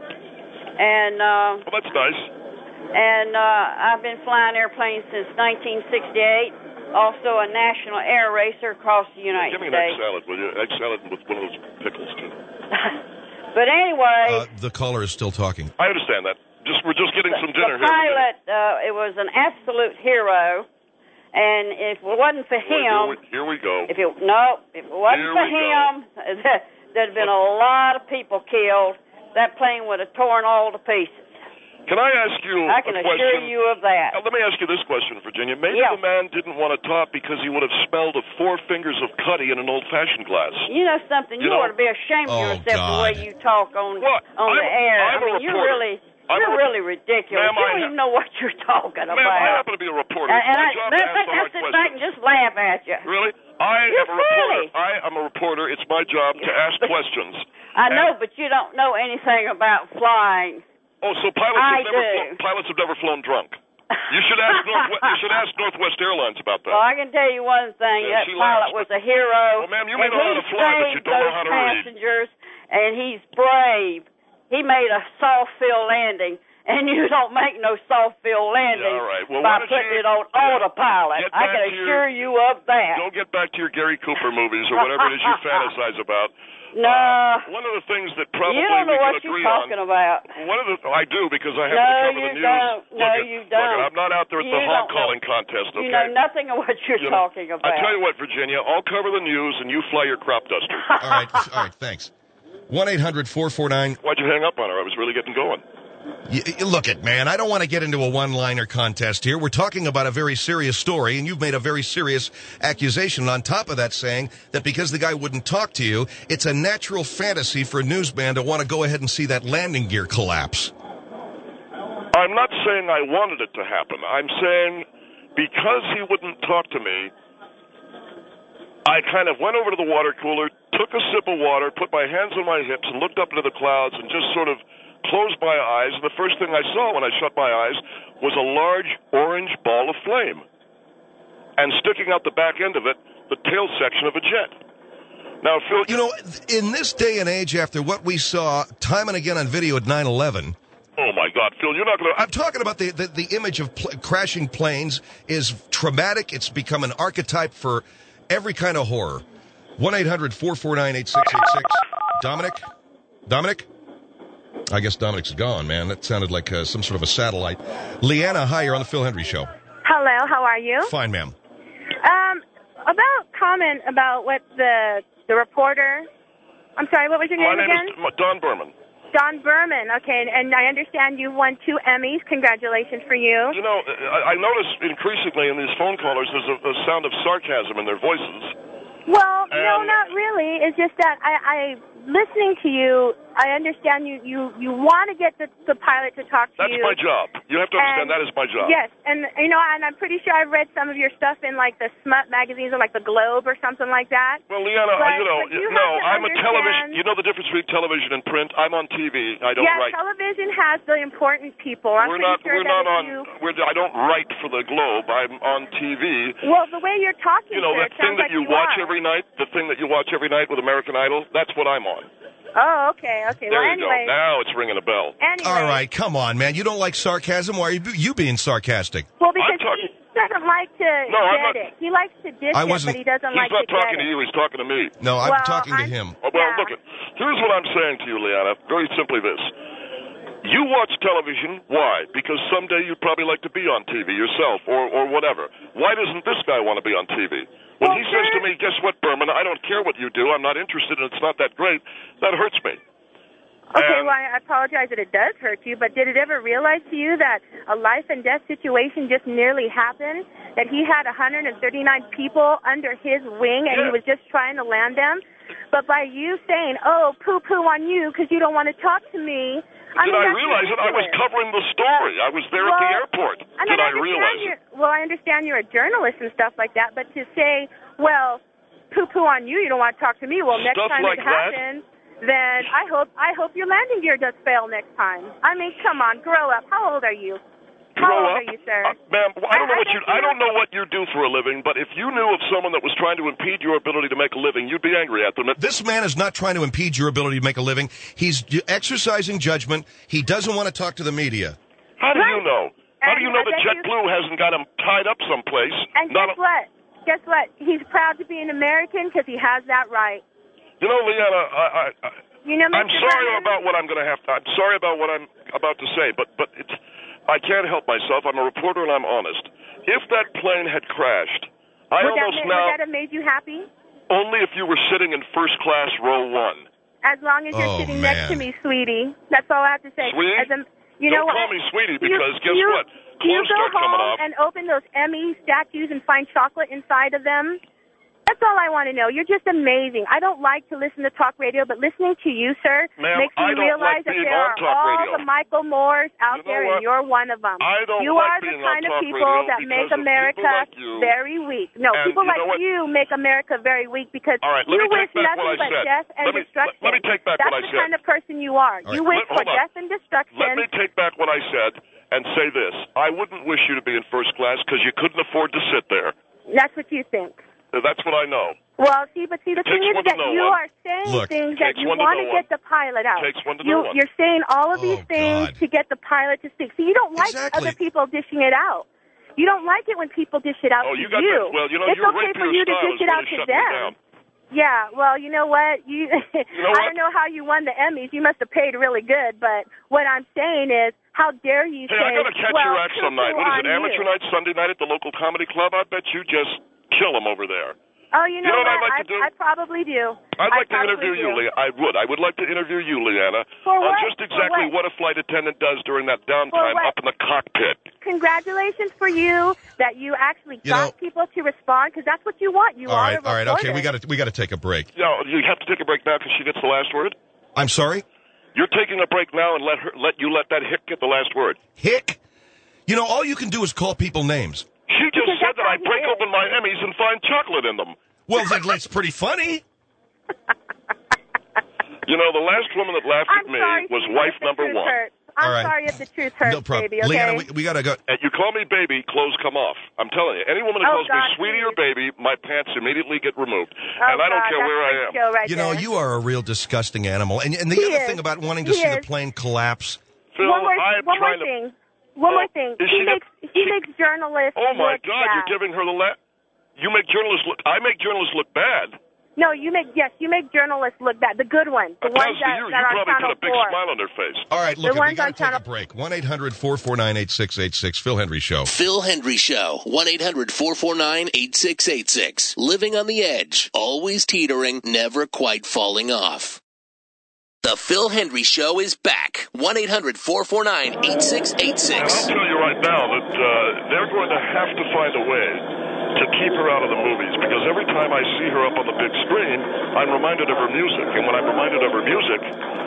[SPEAKER 8] And, uh,
[SPEAKER 3] Well, that's nice.
[SPEAKER 8] and uh, I've been flying airplanes since nineteen sixty-eight. Also a national air racer across the United
[SPEAKER 3] Give me an egg
[SPEAKER 8] States.
[SPEAKER 3] salad, will you? Egg salad with one of those pickles, too.
[SPEAKER 8] But anyway,
[SPEAKER 2] Uh, the caller is still talking.
[SPEAKER 3] I understand that. Just We're just getting some dinner
[SPEAKER 8] the
[SPEAKER 3] here.
[SPEAKER 8] pilot, uh, it was an absolute hero. And if it wasn't for
[SPEAKER 3] Here
[SPEAKER 8] him,
[SPEAKER 3] we, here we go.
[SPEAKER 8] if it no, if it wasn't
[SPEAKER 3] Here
[SPEAKER 8] for
[SPEAKER 3] we go.
[SPEAKER 8] him, there'd been a lot of people killed. That plane would have torn all to pieces.
[SPEAKER 3] Can I ask you
[SPEAKER 8] I can
[SPEAKER 3] a
[SPEAKER 8] assure
[SPEAKER 3] question?
[SPEAKER 8] you of that.
[SPEAKER 3] Uh, let me ask you this question, Virginia. Maybe
[SPEAKER 8] Yeah.
[SPEAKER 3] the man didn't want to talk because he would have smelled of four fingers of cutty in an old-fashioned glass.
[SPEAKER 8] You know something? You,
[SPEAKER 3] You know-
[SPEAKER 8] ought to be ashamed
[SPEAKER 2] Oh,
[SPEAKER 8] of yourself
[SPEAKER 2] God.
[SPEAKER 8] the way you talk on
[SPEAKER 3] What?
[SPEAKER 8] on the
[SPEAKER 3] I'm-
[SPEAKER 8] air.
[SPEAKER 3] I'm
[SPEAKER 8] I
[SPEAKER 3] a
[SPEAKER 8] mean, you're
[SPEAKER 3] reporter.
[SPEAKER 8] really
[SPEAKER 3] I'm
[SPEAKER 8] you're
[SPEAKER 3] a-
[SPEAKER 8] really ridiculous.
[SPEAKER 3] Ma'am,
[SPEAKER 8] you
[SPEAKER 3] I
[SPEAKER 8] don't
[SPEAKER 3] ha-
[SPEAKER 8] even know what you're talking
[SPEAKER 3] Ma'am,
[SPEAKER 8] about.
[SPEAKER 3] I happen to be a reporter.
[SPEAKER 8] and
[SPEAKER 3] It's
[SPEAKER 8] and
[SPEAKER 3] my
[SPEAKER 8] I,
[SPEAKER 3] job to
[SPEAKER 8] matter
[SPEAKER 3] ask
[SPEAKER 8] of fact,
[SPEAKER 3] the
[SPEAKER 8] I
[SPEAKER 3] hard
[SPEAKER 8] sit
[SPEAKER 3] questions.
[SPEAKER 8] back and just laugh at you.
[SPEAKER 3] Really? I
[SPEAKER 8] You're
[SPEAKER 3] am a reporter.
[SPEAKER 8] silly.
[SPEAKER 3] I am a reporter. It's my job to ask questions.
[SPEAKER 8] I know,
[SPEAKER 3] And-
[SPEAKER 8] but you don't know anything about flying.
[SPEAKER 3] Oh, so pilots
[SPEAKER 8] I
[SPEAKER 3] have never
[SPEAKER 8] do.
[SPEAKER 3] flown, pilots have never flown drunk. You should ask Northwest, you should ask Northwest Airlines about that.
[SPEAKER 8] Well, I can tell you one thing.
[SPEAKER 3] Yeah,
[SPEAKER 8] that
[SPEAKER 3] she
[SPEAKER 8] pilot
[SPEAKER 3] laughs.
[SPEAKER 8] was a hero.
[SPEAKER 3] Well, ma'am, you may
[SPEAKER 8] and
[SPEAKER 3] know how
[SPEAKER 8] he
[SPEAKER 3] to fly, but you
[SPEAKER 8] saved
[SPEAKER 3] don't know
[SPEAKER 8] those
[SPEAKER 3] how to read.
[SPEAKER 8] passengers, and he's brave. He made a soft fill landing, and you don't make no soft fill landing
[SPEAKER 3] Yeah, all right. Well, why
[SPEAKER 8] by
[SPEAKER 3] don't
[SPEAKER 8] putting
[SPEAKER 3] you-
[SPEAKER 8] it on
[SPEAKER 3] yeah.
[SPEAKER 8] autopilot.
[SPEAKER 3] Get
[SPEAKER 8] I
[SPEAKER 3] back
[SPEAKER 8] can
[SPEAKER 3] to your-
[SPEAKER 8] assure you of that.
[SPEAKER 3] Go get back to your Gary Cooper movies or whatever it is you fantasize about.
[SPEAKER 8] No.
[SPEAKER 3] Uh, one of the things that probably
[SPEAKER 8] you don't know
[SPEAKER 3] we
[SPEAKER 8] what
[SPEAKER 3] can
[SPEAKER 8] you're
[SPEAKER 3] agree
[SPEAKER 8] talking
[SPEAKER 3] on.
[SPEAKER 8] about.
[SPEAKER 3] One of the I do because I happen
[SPEAKER 8] No,
[SPEAKER 3] to cover
[SPEAKER 8] you
[SPEAKER 3] the news.
[SPEAKER 8] don't. No,
[SPEAKER 3] Look it,
[SPEAKER 8] you
[SPEAKER 3] look it,
[SPEAKER 8] don't.
[SPEAKER 3] I'm not out there at
[SPEAKER 8] You
[SPEAKER 3] the
[SPEAKER 8] don't
[SPEAKER 3] hog
[SPEAKER 8] know.
[SPEAKER 3] calling contest. Okay.
[SPEAKER 8] You know nothing of what you're
[SPEAKER 3] You know,
[SPEAKER 8] talking about.
[SPEAKER 3] I tell you what, Virginia, I'll cover the news and you fly your crop duster.
[SPEAKER 2] All right, all right, thanks. one eight hundred four four nine.
[SPEAKER 3] Why'd you hang up on her? I was really getting going.
[SPEAKER 2] You, you look it, man, I don't want to get into a one-liner contest here. We're talking about a very serious story, and you've made a very serious accusation. And on top of that, saying that because the guy wouldn't talk to you, it's a natural fantasy for a newsman to want to go ahead and see that landing gear collapse.
[SPEAKER 3] I'm not saying I wanted it to happen. I'm saying because he wouldn't talk to me, I kind of went over to the water cooler, took a sip of water, put my hands on my hips, and looked up into the clouds and just sort of closed my eyes, and the first thing I saw when I shut my eyes was a large orange ball of flame. And sticking out the back end of it, the tail section of a jet. Now, Phil...
[SPEAKER 2] You know, in this day and age, after what we saw time and again on video at nine eleven...
[SPEAKER 3] Oh, my God, Phil, you're not going to...
[SPEAKER 2] I'm talking about the, the, the image of pl- crashing planes is traumatic. It's become an archetype for every kind of horror. one eight hundred four four nine eight six eight six. Dominic? Dominic? I guess Dominic's gone, man. That sounded like uh, some sort of a satellite. Leanna, hi, you're on the Phil Hendry Show.
[SPEAKER 9] Hello, how are you?
[SPEAKER 2] Fine, ma'am.
[SPEAKER 9] Um, about comment about what the the reporter... I'm sorry, what was your
[SPEAKER 3] My
[SPEAKER 9] name
[SPEAKER 3] name
[SPEAKER 9] again?
[SPEAKER 3] is Don Berman.
[SPEAKER 9] Don Berman, okay, and, and I understand you won two Emmys. Congratulations for you.
[SPEAKER 3] You know, I, I notice increasingly in these phone callers there's a, a sound of sarcasm in their voices.
[SPEAKER 9] Well, no,
[SPEAKER 3] And-
[SPEAKER 9] not really. It's just that I, I listening to you, I understand you, you, you want to get the, the pilot to talk to
[SPEAKER 3] That's
[SPEAKER 9] you.
[SPEAKER 3] my job. You have to understand
[SPEAKER 9] And-
[SPEAKER 3] that is my job.
[SPEAKER 9] Yes, and you know, and I'm pretty sure I've read some of your stuff in like the smut magazines or like the Globe or something like that.
[SPEAKER 3] Well, Leanna,
[SPEAKER 9] But-
[SPEAKER 3] you know,
[SPEAKER 9] but you
[SPEAKER 3] no,
[SPEAKER 9] have to
[SPEAKER 3] I'm a television.
[SPEAKER 9] understand-
[SPEAKER 3] You know the difference between television and print. I'm on T V. I don't
[SPEAKER 9] yeah,
[SPEAKER 3] write.
[SPEAKER 9] television has the important people. I'm
[SPEAKER 3] we're
[SPEAKER 9] pretty
[SPEAKER 3] not.
[SPEAKER 9] sure
[SPEAKER 3] we're
[SPEAKER 9] that
[SPEAKER 3] not
[SPEAKER 9] if
[SPEAKER 3] on.
[SPEAKER 9] you,
[SPEAKER 3] We're, I don't write for the Globe. I'm on T V.
[SPEAKER 9] well, the way you're talking,
[SPEAKER 3] You know
[SPEAKER 9] sir,
[SPEAKER 3] that
[SPEAKER 9] it
[SPEAKER 3] thing
[SPEAKER 9] sounds
[SPEAKER 3] that
[SPEAKER 9] like
[SPEAKER 3] you
[SPEAKER 9] you
[SPEAKER 3] watch
[SPEAKER 9] are.
[SPEAKER 3] every night. The thing that you watch every night with American Idol. That's what I'm on.
[SPEAKER 9] Oh, okay, okay.
[SPEAKER 3] There
[SPEAKER 9] well,
[SPEAKER 3] you
[SPEAKER 9] anyway,
[SPEAKER 3] go. Now it's ringing a bell.
[SPEAKER 9] anyway.
[SPEAKER 2] All right, come on, man. You don't like sarcasm? Why are you, you being sarcastic?
[SPEAKER 9] Well, because
[SPEAKER 3] I'm talking-
[SPEAKER 9] he doesn't like to
[SPEAKER 3] No, I'm
[SPEAKER 9] get
[SPEAKER 3] not-
[SPEAKER 9] it. He likes to dish
[SPEAKER 2] I
[SPEAKER 9] it,
[SPEAKER 2] wasn't-
[SPEAKER 9] but he doesn't
[SPEAKER 3] He's
[SPEAKER 9] like
[SPEAKER 3] not
[SPEAKER 9] to get
[SPEAKER 3] talking
[SPEAKER 9] it.
[SPEAKER 3] to you. He's talking to me.
[SPEAKER 2] No, I'm
[SPEAKER 9] Well,
[SPEAKER 2] talking to
[SPEAKER 9] I'm-
[SPEAKER 2] him.
[SPEAKER 3] Oh, well,
[SPEAKER 9] Yeah.
[SPEAKER 3] look, it. Here's what I'm saying to you, Leanna. Very simply this. You watch television. Why? Because someday you'd probably like to be on T V yourself or, or whatever. Why doesn't this guy want to be on T V? When
[SPEAKER 9] Well,
[SPEAKER 3] he says to
[SPEAKER 9] sir-
[SPEAKER 3] me, guess what, Berman, I don't care what you do. I'm not interested and it's not that great. That hurts me.
[SPEAKER 9] Okay,
[SPEAKER 3] And-
[SPEAKER 9] well, I apologize that it does hurt you, but did it ever realize to you that a life and death situation just nearly happened? That he had one hundred thirty-nine people under his wing and
[SPEAKER 3] Yeah.
[SPEAKER 9] he was just trying to land them? But by you saying, oh, poo-poo on you because you don't want to talk to me, I
[SPEAKER 3] Did
[SPEAKER 9] mean,
[SPEAKER 3] I
[SPEAKER 9] that's
[SPEAKER 3] realize it? I was
[SPEAKER 9] ridiculous.
[SPEAKER 3] covering the story. I was there at the
[SPEAKER 9] Well,
[SPEAKER 3] airport.
[SPEAKER 9] I mean,
[SPEAKER 3] Did I
[SPEAKER 9] understand
[SPEAKER 3] realize
[SPEAKER 9] you're,
[SPEAKER 3] it?
[SPEAKER 9] Well, I understand you're a journalist and stuff like that, but to say, well, poo-poo on you, you don't want to talk to me, well, next
[SPEAKER 3] Stuff
[SPEAKER 9] time
[SPEAKER 3] like
[SPEAKER 9] it
[SPEAKER 3] that?
[SPEAKER 9] happens, then I hope I hope your landing gear does fail next time. I mean, come on, grow up. How old are you? How
[SPEAKER 3] Grow
[SPEAKER 9] old
[SPEAKER 3] up?
[SPEAKER 9] are you, sir?
[SPEAKER 3] Uh, ma'am, I don't know
[SPEAKER 9] I- I
[SPEAKER 3] what you
[SPEAKER 9] guess
[SPEAKER 3] I
[SPEAKER 9] you-
[SPEAKER 3] don't know what you do for a living, but if you knew of someone that was trying to impede your ability to make a living, you'd be angry at them.
[SPEAKER 2] This man is not trying to impede your ability to make a living. He's j- exercising judgment. He doesn't want to talk to the media.
[SPEAKER 3] How do you
[SPEAKER 9] Right.
[SPEAKER 3] know? How do
[SPEAKER 9] And
[SPEAKER 3] you know
[SPEAKER 9] I
[SPEAKER 3] that
[SPEAKER 9] bet you-
[SPEAKER 3] JetBlue hasn't got him tied up someplace?
[SPEAKER 9] And
[SPEAKER 3] Not
[SPEAKER 9] guess what? Guess what? He's proud to be an American because he has that right.
[SPEAKER 3] You know, Leanna, I, I, I
[SPEAKER 9] You know,
[SPEAKER 3] I'm
[SPEAKER 9] Mister
[SPEAKER 3] sorry
[SPEAKER 9] Berman?
[SPEAKER 3] about what I'm going to have to. I'm sorry about what I'm about to say, but but it's. I can't help myself. I'm a reporter and I'm honest. If that plane had crashed, I
[SPEAKER 9] Would that,
[SPEAKER 3] almost
[SPEAKER 9] ma-
[SPEAKER 3] now
[SPEAKER 9] would that have made you happy?
[SPEAKER 3] only if you were sitting in first class row one.
[SPEAKER 9] As long as you're
[SPEAKER 2] Oh,
[SPEAKER 9] sitting
[SPEAKER 2] man.
[SPEAKER 9] next to me, sweetie. That's all I have to say.
[SPEAKER 3] Sweetie?
[SPEAKER 9] As a, you
[SPEAKER 3] Don't
[SPEAKER 9] know what?
[SPEAKER 3] call me sweetie
[SPEAKER 9] Do you-
[SPEAKER 3] because
[SPEAKER 9] do
[SPEAKER 3] guess
[SPEAKER 9] you-
[SPEAKER 3] what?
[SPEAKER 9] Do you
[SPEAKER 3] Clothes
[SPEAKER 9] go
[SPEAKER 3] start coming
[SPEAKER 9] home
[SPEAKER 3] off.
[SPEAKER 9] and open those Emmy statues and find chocolate inside of them? That's all I want to know. You're just amazing. I don't like to listen to talk radio, but listening to you, sir,
[SPEAKER 3] Ma'am,
[SPEAKER 9] makes me
[SPEAKER 3] I don't
[SPEAKER 9] realize
[SPEAKER 3] like
[SPEAKER 9] that
[SPEAKER 3] being
[SPEAKER 9] there
[SPEAKER 3] on
[SPEAKER 9] are
[SPEAKER 3] talk
[SPEAKER 9] all
[SPEAKER 3] radio.
[SPEAKER 9] the Michael Moores out
[SPEAKER 3] You know
[SPEAKER 9] there,
[SPEAKER 3] what?
[SPEAKER 9] and you're one of them.
[SPEAKER 3] I don't
[SPEAKER 9] you
[SPEAKER 3] like
[SPEAKER 9] are the
[SPEAKER 3] being
[SPEAKER 9] kind
[SPEAKER 3] on
[SPEAKER 9] of
[SPEAKER 3] talk
[SPEAKER 9] people
[SPEAKER 3] radio
[SPEAKER 9] that
[SPEAKER 3] because
[SPEAKER 9] make
[SPEAKER 3] of people
[SPEAKER 9] America
[SPEAKER 3] like you.
[SPEAKER 9] very weak. No,
[SPEAKER 3] And
[SPEAKER 9] people
[SPEAKER 3] you
[SPEAKER 9] like
[SPEAKER 3] know what?
[SPEAKER 9] you make America very weak because
[SPEAKER 3] All right, let
[SPEAKER 9] you
[SPEAKER 3] me take
[SPEAKER 9] wish
[SPEAKER 3] back
[SPEAKER 9] nothing
[SPEAKER 3] what I
[SPEAKER 9] but
[SPEAKER 3] said.
[SPEAKER 9] death and
[SPEAKER 3] Let me-
[SPEAKER 9] destruction.
[SPEAKER 3] let- let me take back
[SPEAKER 9] That's
[SPEAKER 3] what I
[SPEAKER 9] the
[SPEAKER 3] said.
[SPEAKER 9] kind of person you are.
[SPEAKER 2] All
[SPEAKER 9] You
[SPEAKER 2] right,
[SPEAKER 9] wish
[SPEAKER 3] let-
[SPEAKER 9] for
[SPEAKER 3] hold on.
[SPEAKER 9] death and destruction.
[SPEAKER 3] Let me take back what I said and say this. I wouldn't wish you to be in first class because you couldn't afford to sit there.
[SPEAKER 9] That's what you think.
[SPEAKER 3] That's what I know.
[SPEAKER 9] Well, see, but see, the
[SPEAKER 3] Takes
[SPEAKER 9] thing is
[SPEAKER 3] one to
[SPEAKER 9] that
[SPEAKER 3] know
[SPEAKER 9] you
[SPEAKER 3] one.
[SPEAKER 9] are saying
[SPEAKER 2] Look,
[SPEAKER 9] things that
[SPEAKER 3] takes
[SPEAKER 9] you
[SPEAKER 3] one to
[SPEAKER 9] want
[SPEAKER 3] know
[SPEAKER 9] to
[SPEAKER 3] one.
[SPEAKER 9] get the pilot out.
[SPEAKER 3] Takes one to
[SPEAKER 9] you,
[SPEAKER 3] know one.
[SPEAKER 9] You're saying all of these
[SPEAKER 2] Oh,
[SPEAKER 9] things
[SPEAKER 2] God.
[SPEAKER 9] to get the pilot to speak. See, you don't like
[SPEAKER 2] Exactly.
[SPEAKER 9] other people dishing it out. You don't like it when people dish it out
[SPEAKER 3] Oh,
[SPEAKER 9] to
[SPEAKER 3] you got
[SPEAKER 9] you.
[SPEAKER 3] that. Well, you know,
[SPEAKER 9] it's
[SPEAKER 3] your
[SPEAKER 9] okay for
[SPEAKER 3] rapier
[SPEAKER 9] you to
[SPEAKER 3] style
[SPEAKER 9] dish
[SPEAKER 3] is
[SPEAKER 9] it out
[SPEAKER 3] really
[SPEAKER 9] to
[SPEAKER 3] shutting me
[SPEAKER 9] them.
[SPEAKER 3] down.
[SPEAKER 9] Yeah, well, you know what? You,
[SPEAKER 3] know
[SPEAKER 9] I
[SPEAKER 3] what?
[SPEAKER 9] don't know how you won the Emmys. You must have paid really good. But what I'm saying is, how dare you
[SPEAKER 3] Hey,
[SPEAKER 9] say,
[SPEAKER 3] I got to catch
[SPEAKER 9] well,
[SPEAKER 3] your act some night.
[SPEAKER 9] poo-poo
[SPEAKER 3] What is it,
[SPEAKER 9] on
[SPEAKER 3] amateur
[SPEAKER 9] you.
[SPEAKER 3] night, Sunday night at the local comedy club? I bet you just kill them over there.
[SPEAKER 9] Oh, you know,
[SPEAKER 3] You know what
[SPEAKER 9] what?
[SPEAKER 3] I'd like to do?
[SPEAKER 9] I, I probably do.
[SPEAKER 3] I'd like
[SPEAKER 9] I
[SPEAKER 3] to interview
[SPEAKER 9] probably
[SPEAKER 3] you,
[SPEAKER 9] do.
[SPEAKER 3] Lee. I would. I would like to interview you, Leanna,
[SPEAKER 9] For
[SPEAKER 3] on
[SPEAKER 9] what?
[SPEAKER 3] just
[SPEAKER 9] For
[SPEAKER 3] exactly
[SPEAKER 9] what?
[SPEAKER 3] what a flight attendant does during that downtime
[SPEAKER 9] what?
[SPEAKER 3] up in the cockpit.
[SPEAKER 9] Congratulations for you that you actually
[SPEAKER 2] You
[SPEAKER 9] got
[SPEAKER 2] know-
[SPEAKER 9] people to respond, because that's what you want. You
[SPEAKER 2] All
[SPEAKER 9] are
[SPEAKER 2] right,
[SPEAKER 9] a
[SPEAKER 2] all right, okay.
[SPEAKER 9] reporter.
[SPEAKER 2] We got to we got to take a break.
[SPEAKER 3] No, you have to take a break now because she gets the last word.
[SPEAKER 2] I'm sorry,
[SPEAKER 3] You're taking a break now, and let her let you let that hick get the last word.
[SPEAKER 2] Hick. You know, all you can do is call people names.
[SPEAKER 3] She just
[SPEAKER 9] Because
[SPEAKER 3] said
[SPEAKER 9] that's
[SPEAKER 3] that
[SPEAKER 9] how
[SPEAKER 3] I
[SPEAKER 9] he
[SPEAKER 3] break
[SPEAKER 9] is.
[SPEAKER 3] open my Emmys and find chocolate in them.
[SPEAKER 2] Well, that, that's pretty funny.
[SPEAKER 3] You know, the last woman that laughed
[SPEAKER 9] I'm
[SPEAKER 3] at me
[SPEAKER 9] sorry
[SPEAKER 3] was
[SPEAKER 9] if
[SPEAKER 3] wife
[SPEAKER 9] the
[SPEAKER 3] number
[SPEAKER 9] truth
[SPEAKER 3] one.
[SPEAKER 9] hurts. I'm
[SPEAKER 2] All right.
[SPEAKER 9] sorry if the truth hurts,
[SPEAKER 2] No problem.
[SPEAKER 9] baby, okay?
[SPEAKER 2] Leanna, we, we got to go.
[SPEAKER 3] And you call me baby, clothes come off. I'm telling you, any woman that
[SPEAKER 9] Oh,
[SPEAKER 3] calls
[SPEAKER 9] God,
[SPEAKER 3] me sweetie or
[SPEAKER 9] please.
[SPEAKER 3] baby, my pants immediately get removed.
[SPEAKER 9] Oh,
[SPEAKER 3] and I don't
[SPEAKER 9] God,
[SPEAKER 3] care
[SPEAKER 9] that's
[SPEAKER 3] where I
[SPEAKER 9] a
[SPEAKER 3] am.
[SPEAKER 9] show right
[SPEAKER 2] You know,
[SPEAKER 9] there.
[SPEAKER 2] you are a real disgusting animal. And, and the
[SPEAKER 9] He
[SPEAKER 2] other
[SPEAKER 9] is.
[SPEAKER 2] thing about wanting to
[SPEAKER 9] He
[SPEAKER 2] see the
[SPEAKER 9] is.
[SPEAKER 2] plane collapse.
[SPEAKER 3] Phil,
[SPEAKER 9] one more,
[SPEAKER 3] I'm
[SPEAKER 9] one more
[SPEAKER 3] trying to...
[SPEAKER 9] thing. One
[SPEAKER 3] Oh,
[SPEAKER 9] more thing.
[SPEAKER 3] is
[SPEAKER 9] He
[SPEAKER 3] she
[SPEAKER 9] makes
[SPEAKER 3] the-
[SPEAKER 9] he
[SPEAKER 3] she-
[SPEAKER 9] makes journalists
[SPEAKER 3] Oh, my
[SPEAKER 9] look
[SPEAKER 3] God,
[SPEAKER 9] bad.
[SPEAKER 3] you're giving her the la... You make journalists look... I make journalists look bad.
[SPEAKER 9] No, you make yes, you make journalists look bad. The good ones, the
[SPEAKER 3] That
[SPEAKER 9] ones
[SPEAKER 3] sounds to
[SPEAKER 9] that,
[SPEAKER 3] you.
[SPEAKER 9] that
[SPEAKER 3] You
[SPEAKER 9] are
[SPEAKER 3] probably
[SPEAKER 9] Channel
[SPEAKER 3] put a big
[SPEAKER 9] four.
[SPEAKER 3] smile on their face.
[SPEAKER 2] All right, look,
[SPEAKER 9] The
[SPEAKER 2] we
[SPEAKER 9] ones
[SPEAKER 2] got to
[SPEAKER 9] on
[SPEAKER 2] take a
[SPEAKER 9] Channel-
[SPEAKER 2] break. one eight hundred four four nine eight six eight six. Phil Hendry Show.
[SPEAKER 6] Phil Hendry Show. one eight hundred four four nine eight six eight six. Living on the edge. Always teetering. Never quite falling off. The Phil Hendry Show is back. one eight hundred four four nine eight six eight
[SPEAKER 3] And I'll
[SPEAKER 6] six.
[SPEAKER 3] tell you right now that uh, they're going to have to find a way to keep her out of the movies, because every time I see her up on the big screen, I'm reminded of her music. And when I'm reminded of her music,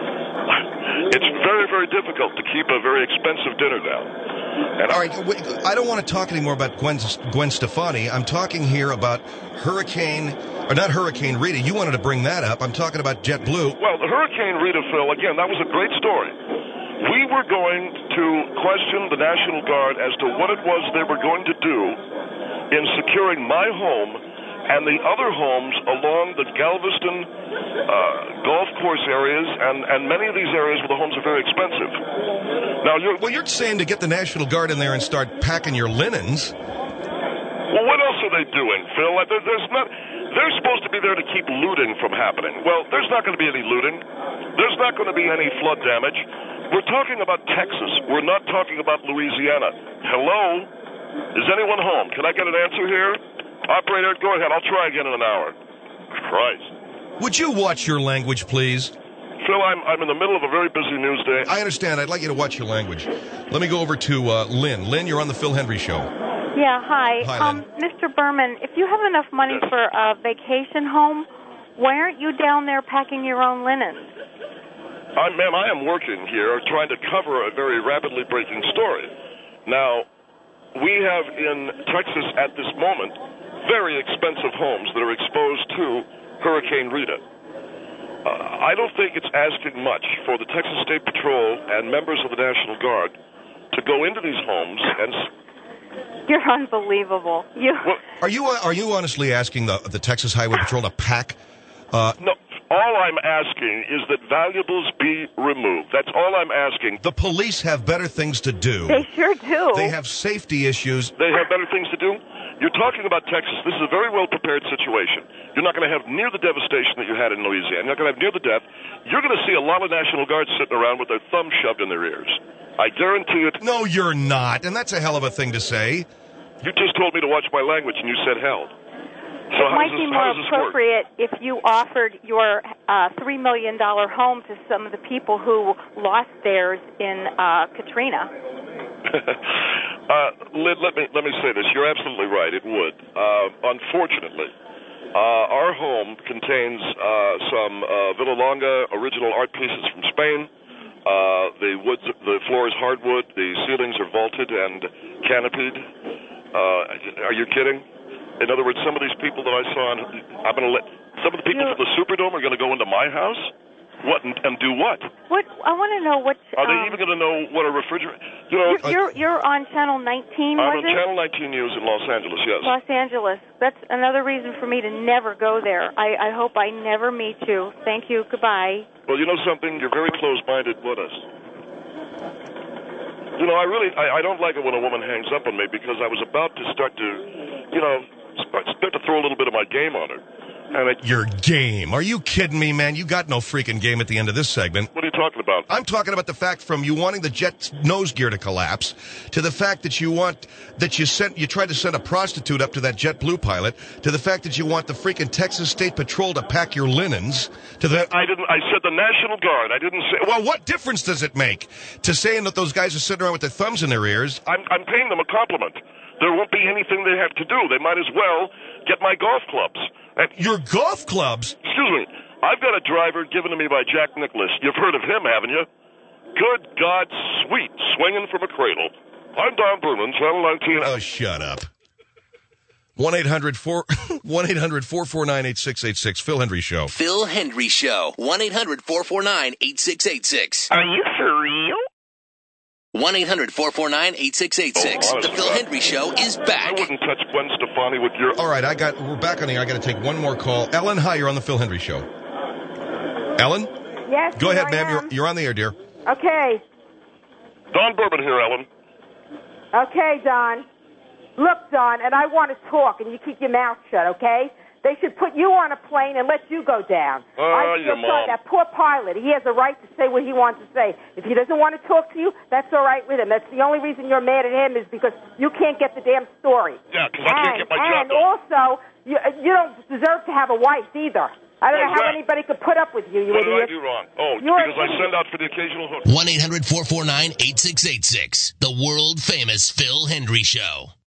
[SPEAKER 3] it's very, very difficult to keep a very expensive dinner down. And
[SPEAKER 2] All right, wait, I don't want to talk anymore about Gwen, Gwen Stefani. I'm talking here about Hurricane, or not Hurricane Rita. You wanted to bring that up. I'm talking about JetBlue.
[SPEAKER 3] Well, the Hurricane Rita, Phil, again, that was a great story. We were going to question the National Guard as to what it was they were going to do in securing my home and the other homes along the Galveston uh, golf course areas, and, and many of these areas where the homes are very expensive. Now, you're,
[SPEAKER 2] Well, you're saying to get the National Guard in there and start packing your linens.
[SPEAKER 3] well, what else are they doing, Phil? There, there's not. They're supposed to be there to keep looting from happening. Well, there's not going to be any looting. There's not going to be any flood damage. We're talking about Texas. We're not talking about Louisiana. Hello? Is anyone home? Can I get an answer here? Operator, go ahead. I'll try again in an hour. Christ.
[SPEAKER 2] Would you watch your language, please?
[SPEAKER 3] Phil, I'm, I'm in the middle of a very busy news day.
[SPEAKER 2] I understand. I'd like you to watch your language. Let me go over to uh, Lynn. Lynn, you're on the Phil Hendry Show.
[SPEAKER 10] Yeah, hi.
[SPEAKER 2] Hi,
[SPEAKER 10] um, Mister Berman, if you have enough money
[SPEAKER 3] Yes.
[SPEAKER 10] for a vacation home, why aren't you down there packing your own linens?
[SPEAKER 3] I, ma'am, I am working here trying to cover a very rapidly breaking story. Now, we have in Texas at this moment very expensive homes that are exposed to Hurricane Rita. Uh, I don't think it's asking much for the Texas State Patrol and members of the National Guard to go into these homes and...
[SPEAKER 10] You're unbelievable. You.
[SPEAKER 3] Well,
[SPEAKER 2] Are you uh, are you honestly asking the the Texas Highway Patrol to pack? Uh,
[SPEAKER 3] no, all I'm asking is that valuables be removed. That's all I'm asking.
[SPEAKER 2] the police have better things to do.
[SPEAKER 10] They sure do.
[SPEAKER 2] They have safety issues.
[SPEAKER 3] They have better things to do. You're talking about Texas. This is a very well-prepared situation. You're not going to have near the devastation that you had in Louisiana. You're not going to have near the death. You're going to see a lot of National Guards sitting around with their thumbs shoved in their ears. I guarantee it.
[SPEAKER 2] No, you're not, and that's a hell of a thing to say.
[SPEAKER 3] You just told me to watch my language, and you said hell. So
[SPEAKER 10] it
[SPEAKER 3] how
[SPEAKER 10] might
[SPEAKER 3] does
[SPEAKER 10] be
[SPEAKER 3] this,
[SPEAKER 10] more
[SPEAKER 3] how does this work?
[SPEAKER 10] appropriate if you offered your uh, three million dollars home to some of the people who lost theirs in uh, Katrina.
[SPEAKER 3] uh, let, let me let me say this. You're absolutely right. It would. Uh, unfortunately, uh, our home contains uh, some uh, Villalonga original art pieces from Spain. Uh, the woods, the floor is hardwood. The ceilings are vaulted and canopied. Uh, are you kidding? In other words, some of these people that I saw, on, I'm going to let some of the people
[SPEAKER 10] You-
[SPEAKER 3] from the Superdome are going to go into my house. What and, and do what?
[SPEAKER 10] What I want to know what.
[SPEAKER 3] Are they
[SPEAKER 10] um,
[SPEAKER 3] even going to know what a refrigerator? You know,
[SPEAKER 10] You're, you're you're on Channel nineteen,
[SPEAKER 3] I'm
[SPEAKER 10] was
[SPEAKER 3] on
[SPEAKER 10] it?
[SPEAKER 3] Channel nineteen News in Los Angeles. Yes.
[SPEAKER 10] Los Angeles. That's another reason for me to never go there. I, I hope I never meet you. Thank you. Goodbye.
[SPEAKER 3] Well, you know something? You're very close-minded with us. You know, I really, I, I don't like it when a woman hangs up on me because I was about to start to, you know, start, start to throw a little bit of my game on her. And it,
[SPEAKER 2] Your game. Are you kidding me, man? You got no freaking game at the end of this segment.
[SPEAKER 3] what are you talking about?
[SPEAKER 2] I'm talking about the fact from you wanting the jet nose gear to collapse to the fact that you want that you sent you tried to send a prostitute up to that JetBlue pilot to the fact that you want the freaking Texas State Patrol to pack your linens to the.
[SPEAKER 3] I didn't. I said the National Guard. I didn't say.
[SPEAKER 2] Well, what difference does it make to saying that those guys are sitting around with their thumbs in their ears?
[SPEAKER 3] I'm, I'm paying them a compliment. There won't be anything they have to do. They might as well get my golf clubs. And,
[SPEAKER 2] your golf clubs?
[SPEAKER 3] Excuse me. I've got a driver given to me by Jack Nicklaus. You've heard of him, haven't you? Good God, sweet, swinging from a cradle. I'm Don Berman, Channel nineteen.
[SPEAKER 2] Oh, shut up. one eight hundred four four nine eight six eight six. Phil Hendry Show.
[SPEAKER 6] Phil Hendry Show. one eight hundred four four nine eight six eight six.
[SPEAKER 5] Are you for real?
[SPEAKER 6] one eight hundred four four nine eight six eight six.
[SPEAKER 3] Oh,
[SPEAKER 6] the Phil Hendry Show is back.
[SPEAKER 3] I wouldn't touch Gwen Stefani with your...
[SPEAKER 2] All right, I got. We're back on the... I got to take one more call. Ellen, hi, you're on the Phil Hendry Show. Ellen?
[SPEAKER 11] Yes,
[SPEAKER 2] Go ahead,
[SPEAKER 11] I
[SPEAKER 2] ma'am.
[SPEAKER 11] am.
[SPEAKER 2] You're, you're on the air, dear.
[SPEAKER 11] Okay.
[SPEAKER 3] Don Berman here, Ellen.
[SPEAKER 11] Okay, Don. Look, Don, and I want to talk, and you keep your mouth shut, okay? They should put you on a plane and let you go down.
[SPEAKER 3] Oh,
[SPEAKER 11] I
[SPEAKER 3] your
[SPEAKER 11] feel sorry.
[SPEAKER 3] mom.
[SPEAKER 11] That poor pilot, he has a right to say what he wants to say. If he doesn't want to talk to you, that's all right with him. That's the only reason you're mad at him is because you can't get the damn story.
[SPEAKER 3] Yeah, because I can't get my
[SPEAKER 11] And
[SPEAKER 3] job done.
[SPEAKER 11] also, you, you don't deserve to have a wife either. I don't know
[SPEAKER 3] What's
[SPEAKER 11] how
[SPEAKER 3] that?
[SPEAKER 11] anybody could put up with you, you
[SPEAKER 3] What did I
[SPEAKER 11] idiot.
[SPEAKER 3] do wrong? Oh,
[SPEAKER 11] You're
[SPEAKER 3] because I
[SPEAKER 11] an
[SPEAKER 3] send out for the occasional hook.
[SPEAKER 6] one eight hundred four four nine eight six eight six. The world famous Phil Hendry Show.